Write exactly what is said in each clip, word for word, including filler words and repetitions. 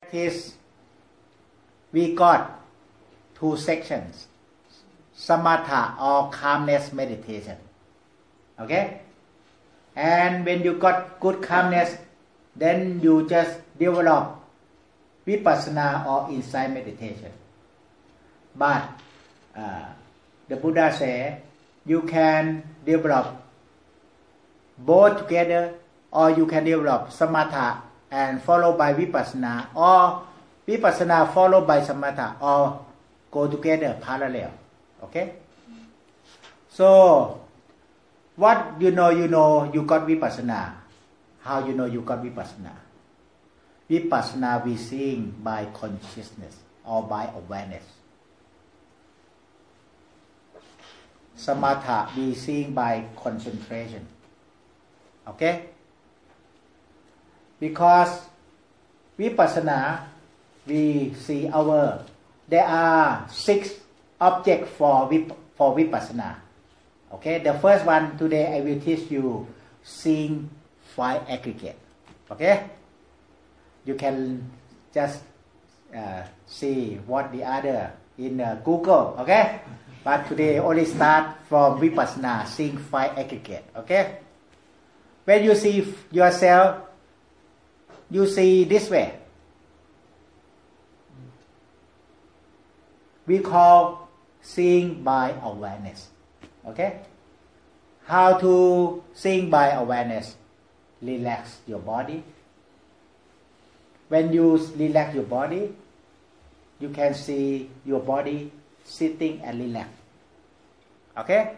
Is we got two sections, samatha or calmness meditation. Okay, and when you got good calmness, then you just develop vipassana or insight meditation. But uh, the Buddha said you can develop both together, or you can develop samatha and followed by vipassana, or vipassana followed by samatha, or go together parallel. Okay, so what you know you know you got vipassana. How you know you got vipassana? Vipassana we seeing by consciousness or by awareness. Samatha we seeing by concentration. Okay, because vipassana we see our there are six objects for vip, for vipassana. Okay, the first one today I will teach you seeing five aggregate. Okay, you can just uh, see what the other in uh, Google. Okay, but today only start from vipassana, seeing five aggregate. Okay, when you see yourself, you see this way. We call seeing by awareness. Okay? How to seeing by awareness? Relax your body. When you relax your body, you can see your body sitting and relax. Okay?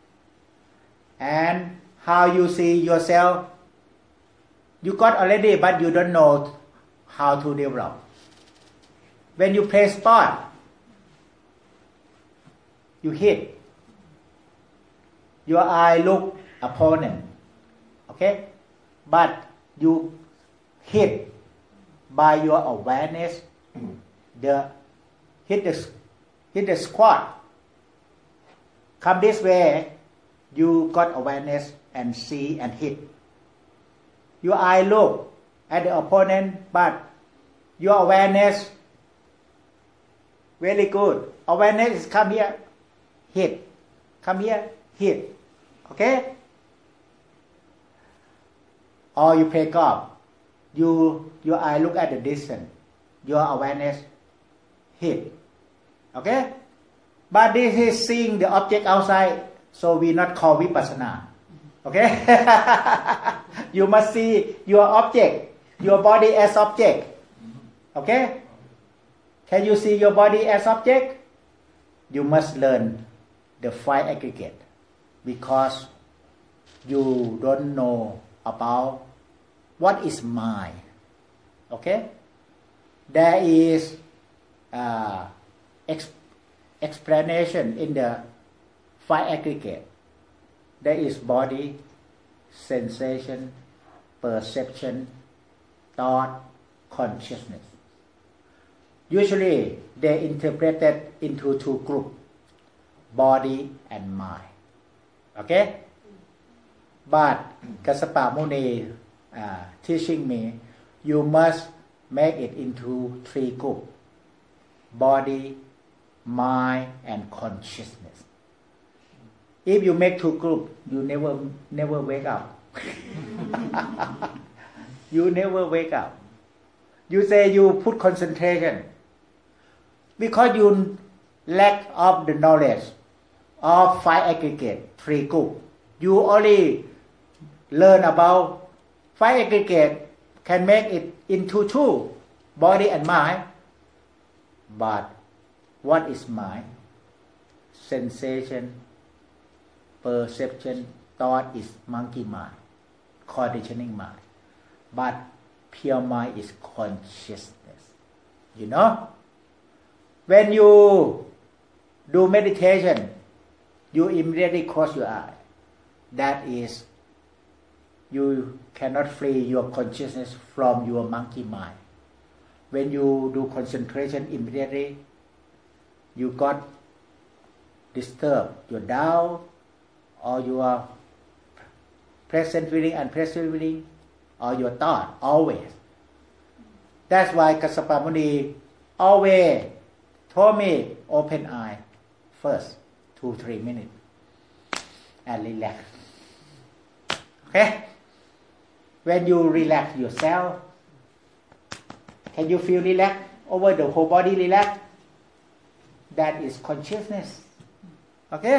And how you see yourself? You got already, but you don't know how to develop. When you play sport, you hit. Your eye look opponent. Okay? But you hit by your awareness. The hit the hit the squat. Come this way, you got awareness and see and hit. Your eye look at the opponent, but your awareness very good. Awareness is come here, hit. Come here, hit. Okay? Or you play golf. You your eye look at the distance. Your awareness hit. Okay? But this is seeing the object outside, so we not call vipassana. Okay? You must see your object, your body as object. Okay? Can you see your body as object? You must learn the five aggregate, because you don't know about what is mind. Okay? There is uh, ex- explanation in the five aggregate. There is body, sensation, perception, thought, consciousness. Usually they interpreted into two groups, body and mind. Okay? But Kassapa Muni uh, teaching me, you must make it into three groups, body, mind, and consciousness. If you make two groups, you never never wake up. You never wake up. You say you put concentration because you lack of the knowledge of five aggregate, three group. You only learn about five aggregate, can make it into two, body and mind. But what is mind? Sensation, perception, thought is monkey mind, conditioning mind. But pure mind is consciousness. You know? When you do meditation, you immediately close your eye. That is, you cannot free your consciousness from your monkey mind. When you do concentration immediately, you got disturbed, your doubt, or your present feeling and present feeling, or your thought always. That's why Kassapa Muni always told me open eye first two three minutes and relax. Okay? When you relax yourself, can you feel relaxed over the whole body? Relax. That is consciousness. Okay?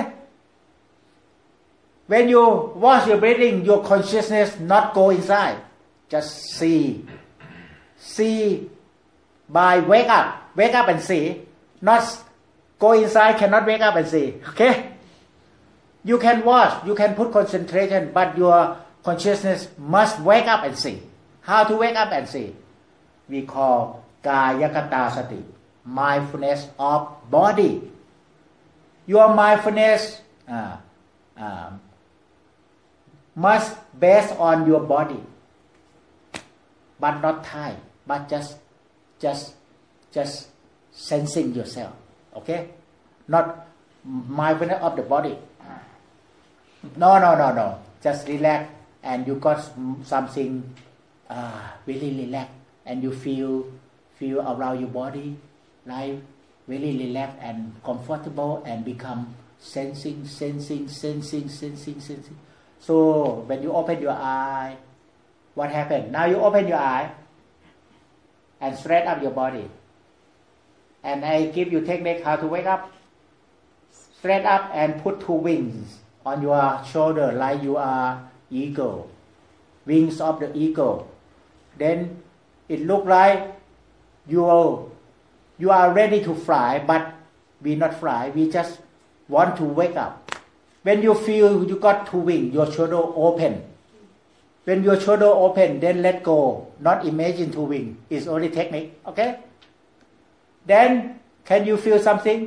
When you watch your breathing, your consciousness not go inside. Just see. See by wake up. Wake up and see. Not go inside, cannot wake up and see. Okay? You can watch, you can put concentration, but your consciousness must wake up and see. How to wake up and see? We call Kaya Kata Sati, mindfulness of body. Your mindfulness uh, uh, must based on your body, but not Thai, but just, just, just sensing yourself. Okay, not mindfulness of the body. No, no, no, no. Just relax, and you got something uh, really relaxed, and you feel feel around your body, like really relaxed and comfortable, and become sensing, sensing, sensing, sensing, sensing. So when you open your eye, what happened? Now you open your eye and straight up your body. And I give you technique how to wake up. Straight up and put two wings on your shoulder like you are eagle. Wings of the eagle. Then it look like you are, you are ready to fly, but we not fly. We just want to wake up. When you feel you got two wings, your shoulder open. When your shoulder open, then let go. Not imagine two wings. It's only technique. Okay? Then can you feel something?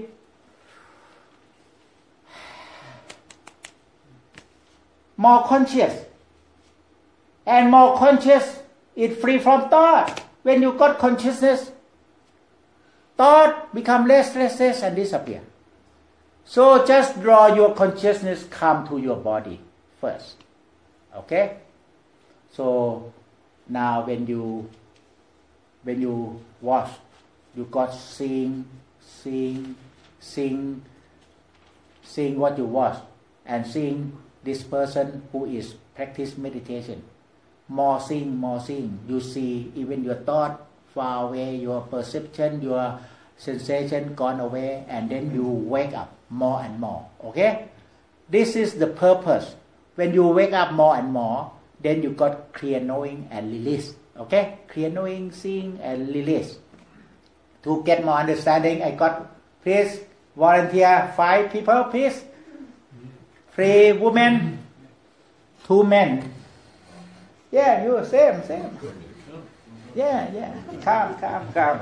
More conscious. And more conscious is free from thought. When you got consciousness, thought become less, less, less and disappear. So just draw your consciousness come to your body first. Okay? So now when you when you watch, you got seeing, seeing, seeing, seeing what you watch, and seeing this person who is practice meditation. More seeing, more seeing. You see even your thought far away, your perception, your sensation gone away, and then you wake up more and more. Okay? This is the purpose. When you wake up more and more, then you got clear knowing and release. Okay? Clear knowing, seeing, and release. To get more understanding, I got, please volunteer five people, please. Three women, two men. Yeah, you same, same. Yeah, yeah. Calm, calm, calm.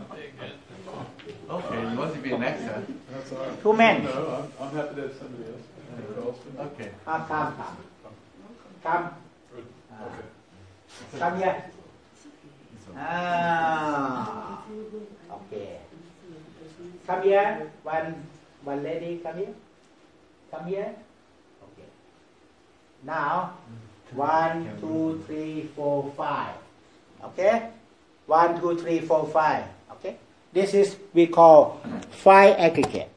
Okay, you want to be an actor? That's all right. Two men. No, I'm, I'm happy to have somebody else. Okay. Calm, calm, calm. Calm. Good. Uh, Okay. Come here. Ah, okay. Come here. One, one lady, come here. Come here. Okay. Now, one, two, three, four, five. Okay. One, two, three, four, five. Okay. This is we call five aggregate.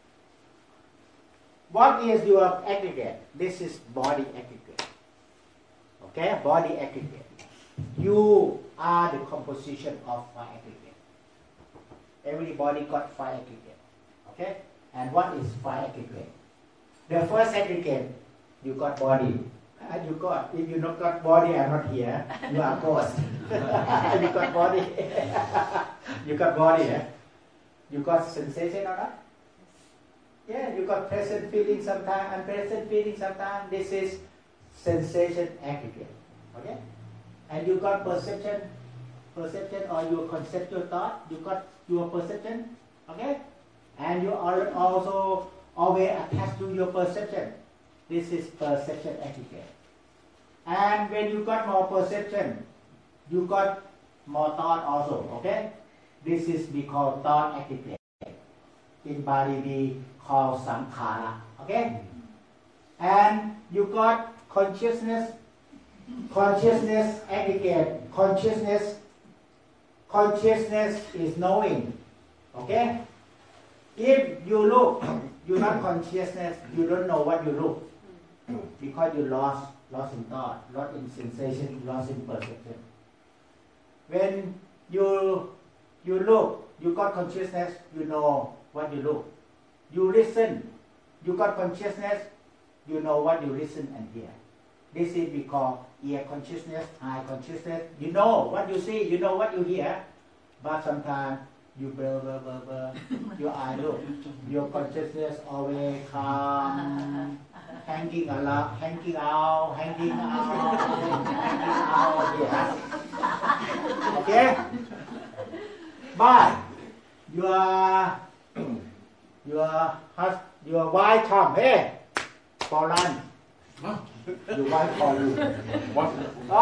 What is your aggregate? This is body aggregate. Okay, body aggregate. You are the composition of five aggregate. Everybody got five aggregate. Okay, and what is five aggregate? The first aggregate, you got body. Uh, you got. If you not got body, I'm not here. You are ghost. You got body. You got body. Eh? You got sensation or not? Yeah, you got present feeling sometimes, unpleasant feeling sometimes. This is sensation aggregate. Okay? And you got perception, perception or your conceptual thought. You got your perception. Okay? And you are also always attached to your perception. This is perception aggregate. And when you got more perception, you got more thought also. Okay? This is we call thought aggregate. In Bali we call sankhara. Okay? And you got consciousness, consciousness aggregate, consciousness, Consciousness is knowing. Okay? If you look, you're not consciousness, you don't know what you look. Because you lost, lost in thought, lost in sensation, lost in perception. When you you look, you got consciousness, you know what you look. You listen, you got consciousness, you know what you listen and hear. This is we call ear consciousness, eye consciousness. You know what you see, you know what you hear, but sometimes you blur, blur, blur, blur. Your eye look, your consciousness always calm, hanging a lot, hanging out, hanging out, hanging out. Yes. Okay. But your your hus your wife come, hey, for lunch. Your wife call you. What?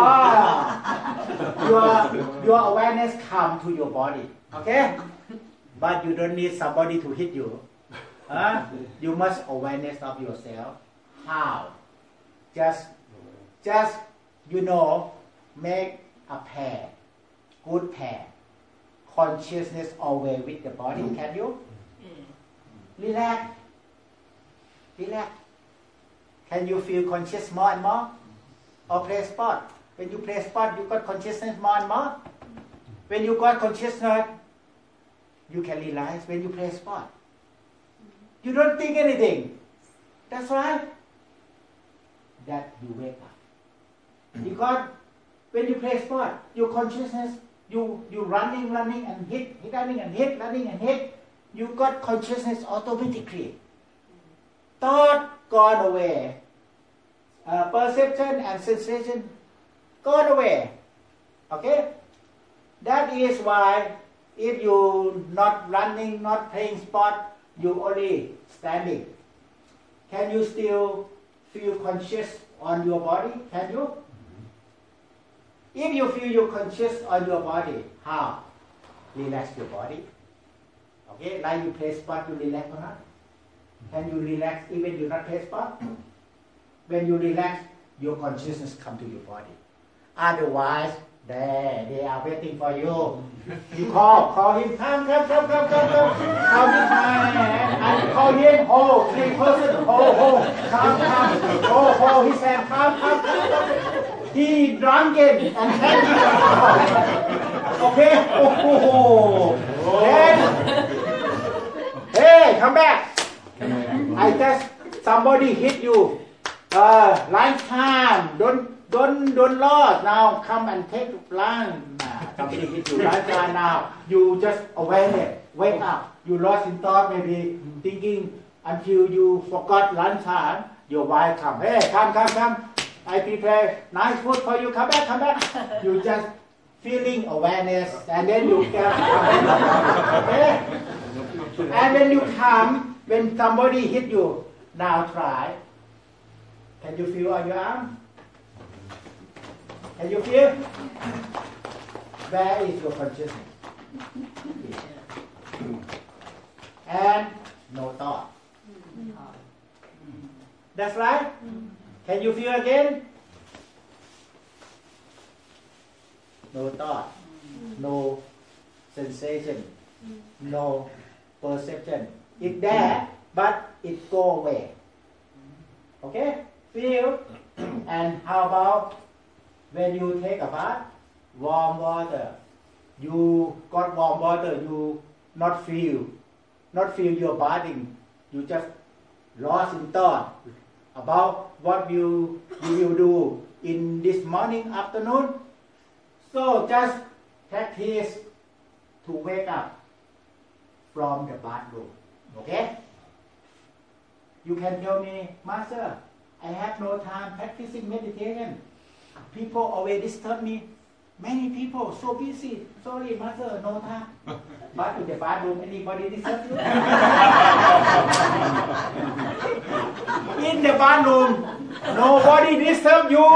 Ah, your your awareness come to your body. Okay, but you don't need somebody to hit you. Huh? You must awareness of yourself. How? Just, just you know, make a pair, good pair. Consciousness always with the body. Can you? Relax. Relax. Can you feel conscious more and more? Or play sport? When you play sport, you got consciousness more and more. When you got consciousness, you can realize when you play sport. You don't think anything. That's right. That you wake up. Because when you play sport, your consciousness, you you running, running and hit, hit, running and hit, running and hit. You got consciousness automatically. Thought gone away. Uh, perception and sensation gone away. Okay? That is why if you not running, not playing sport, you only standing. Can you still feel conscious on your body? Can you? If you feel you're conscious on your body, how? Relax your body. Okay, like you play sport, you relax or not? Can you relax even you not play sport? When you relax, your consciousness come to your body. Otherwise, there, they are waiting for you. You call, call him, come, come, come, come, come, come. Come in my and call him, hold, three person, hold, hold, come, come, hold, hold his hand, come, come, come, come. He drunken and then okay, oh, oh, oh. Then, hey, come back. I just, somebody hit you. Uh, lunchtime, don't, don't, don't lose. Now come and take lunch. Nah, somebody hit you lunchtime now. You just awareness, wake up. You lost in thought, maybe thinking until you forgot lunchtime. Your wife come, hey, come, come, come. I prepare nice food for you. Come back, come back. You just feeling awareness, and then you can come. Okay? And when you come, when somebody hit you, now try. Can you feel on your arm? Can you feel? Where is your consciousness? And no thought. That's right? Can you feel again? No thought, no sensation, no perception. It's there, but it go away. Okay? Feel. And how about when you take a bath? Warm water. You got warm water, you not feel, not feel your bathing. You just lost in thought about what you, you will do in this morning, afternoon. So just practice to wake up from the bathroom. Okay? You can tell me, Master, I have no time practicing meditation. People always disturb me. Many people so busy. Sorry, Master, no time. But in the bathroom, anybody disturb you? In the bathroom, nobody disturb you.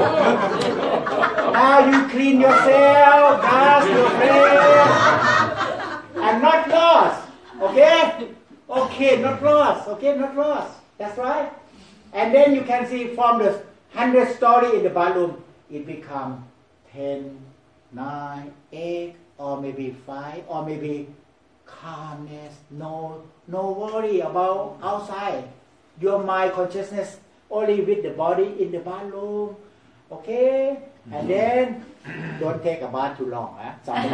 Now you clean yourself, dust your face, and not lost. Okay? Okay, not lost. Okay, not lost. That's right. And then you can see from the hundred story in the bathroom, it become ten, nine, eight, or maybe fight, or maybe calmness, no, no worry about outside. Your mind consciousness only with the body in the bathroom, okay? And then don't take a bath too long, huh? Somebody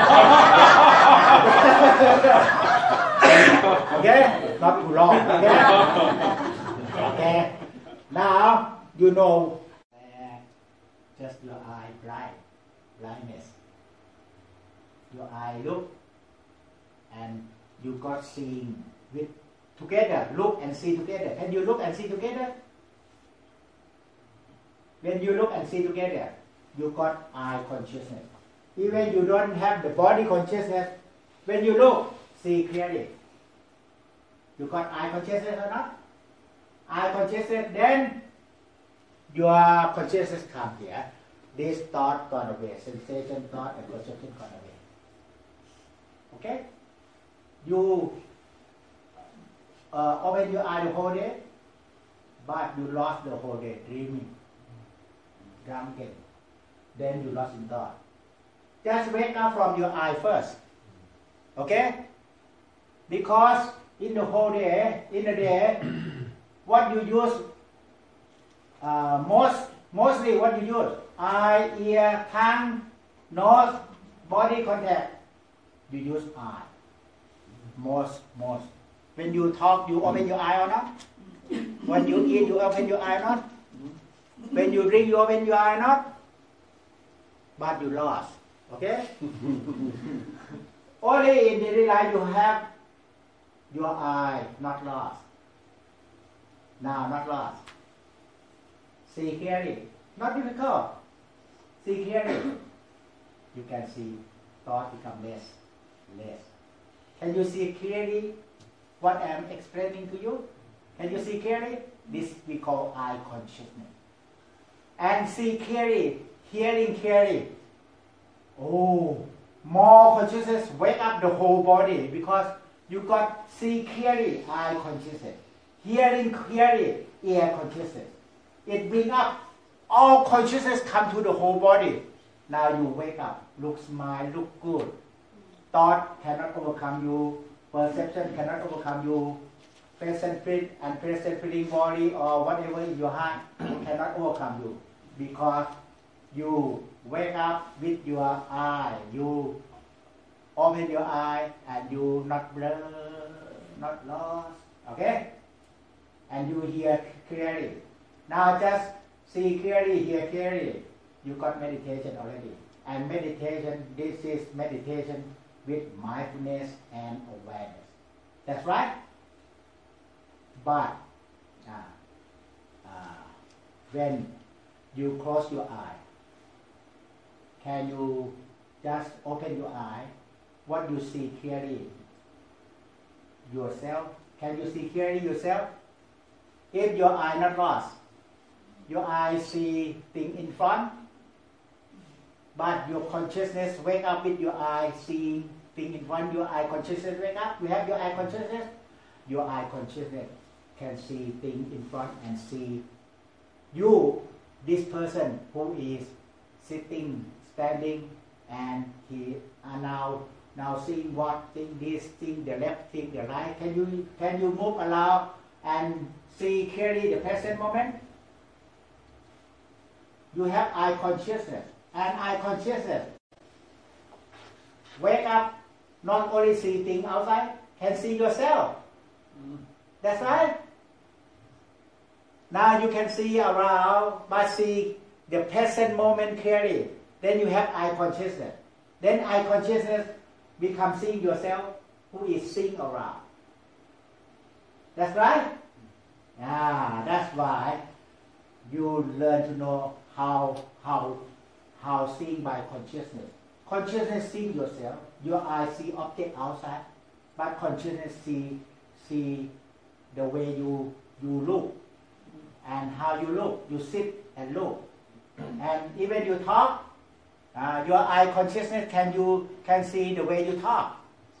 okay? Not too long, okay? Okay. Now you know uh, just your eye blind, blindness. Your eye look and you got seeing with together, look and see together. Can you look and see together? When you look and see together, you got eye consciousness. Even you don't have the body consciousness, when you look, see clearly. You got eye consciousness or not? Eye consciousness, then your consciousness come here. This thought gone away, sensation, thought, and perception gone away. Okay? You uh, open your eye the whole day, but you lost the whole day dreaming, drunken. Then you lost in thought. Just wake up from your eye first. Okay? Because in the whole day, in the day, what you use, uh, most, mostly what you use, eye, ear, tongue, nose, body contact, you use eye. Most, most. When you talk, you open your eye or not? When you eat, you open your eye or not? When you drink, you open your eye or not? But you lost. Okay? Only in daily life you have your eye not lost. Now not lost. See clearly. Not difficult. See clearly. You can see thought become less. Less. Can you see clearly what I am explaining to you? Can you see clearly? This we call eye consciousness. And see clearly, hearing clearly. Oh, more consciousness wake up the whole body because you got see clearly, eye consciousness. Hearing clearly, ear consciousness. It bring up all consciousness come to the whole body. Now you wake up, look smile, look good. Thought cannot overcome you. Perception cannot overcome you. Present feeling and present feeling body or whatever in your heart cannot overcome you because you wake up with your eye. You open your eye and you not blur, not lost. Okay? And you hear clearly. Now just see clearly, hear clearly. You got meditation already. And meditation, this is meditation with mindfulness and awareness. That's right? But uh, uh, when you close your eye, can you just open your eye? What you see clearly? Yourself? Can you see clearly yourself? If your eye not lost, your eye see thing in front, but your consciousness wake up with your eye seeing thing in front, your eye consciousness wake up, you have your eye consciousness, your eye consciousness can see thing in front and see you, this person who is sitting, standing, and he are now now seeing what thing, this thing, the left thing, the right. Can you can you move around and see clearly the present moment? You have eye consciousness, and eye consciousness wake up, not only see things outside, can see yourself. Mm. That's right. Now you can see around, but see the present moment clearly. Then you have eye consciousness. Then eye consciousness becomes seeing yourself who is seeing around. That's right? Yeah, that's why you learn to know how how how seeing by consciousness. Consciousness see yourself. Your eye see object outside, but consciousness see see the way you you look and how you look. You sit and look, and even you talk. Uh, your eye consciousness can you can see the way you talk.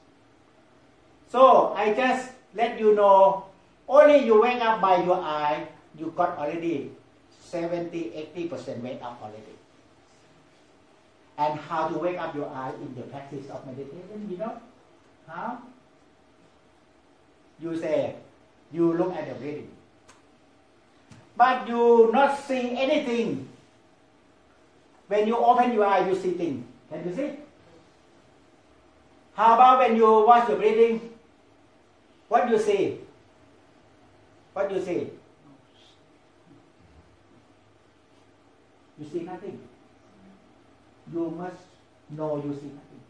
So I just let you know. Only you wake up by your eye, you got already seventy, eighty percent wake up already. And how to wake up your eye in the practice of meditation, you know? How? You say, you look at the breathing. But you not see anything. When you open your eye, you see things. Can you see? How about when you watch the breathing? What you see? What you see? You see nothing. You must know you see nothing.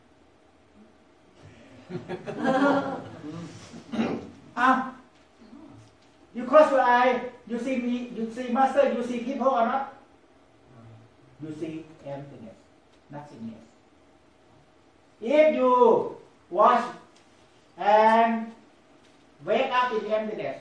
Ah, you close your eye. You see me. You see master. You see people or not? You see emptiness, nothingness. If you watch and wake up in emptiness,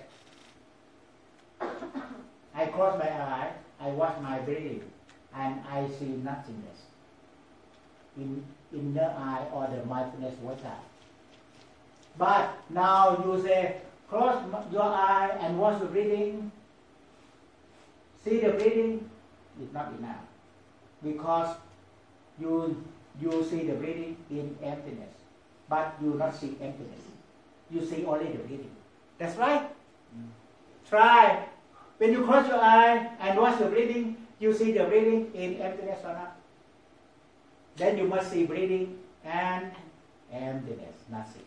I close my eye. I watch my breathing, and I see nothingness in inner eye or the mindfulness watch eye. But now you say, close your eye and watch the breathing. See the breathing is not enough because you you see the breathing in emptiness, but you not see emptiness. You see only the breathing. That's right. Mm. Try. When you close your eye and watch the breathing, you see the breathing in emptiness or not? Then you must see breathing and emptiness, nothing.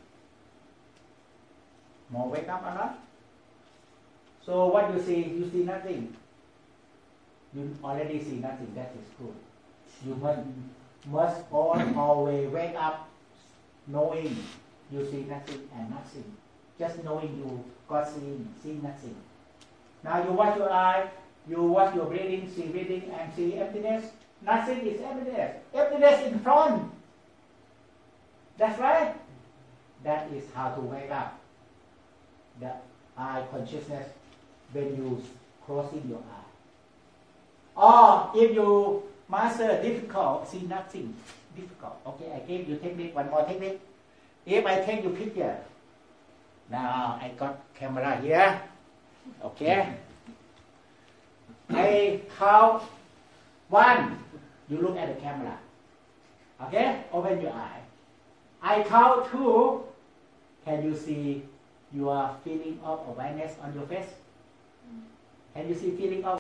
More wake up or not? So what you see? You see nothing. You already see nothing. That is good. You must must all, always wake up knowing you see nothing and nothing. Just knowing you got seeing, see nothing. Now you watch your eye, you watch your breathing, see breathing and see emptiness. Nothing is emptiness. Emptiness in front. That's right. That is how to wake up the eye consciousness when you closing your eye. Or if you master difficult, see nothing, difficult. Okay, I gave you technique, one more technique. If I take you picture, now I got camera here. Okay. I count one, you look at the camera. Okay, open your eye. I count two, can you see your feeling of awareness on your face? Can you see feeling of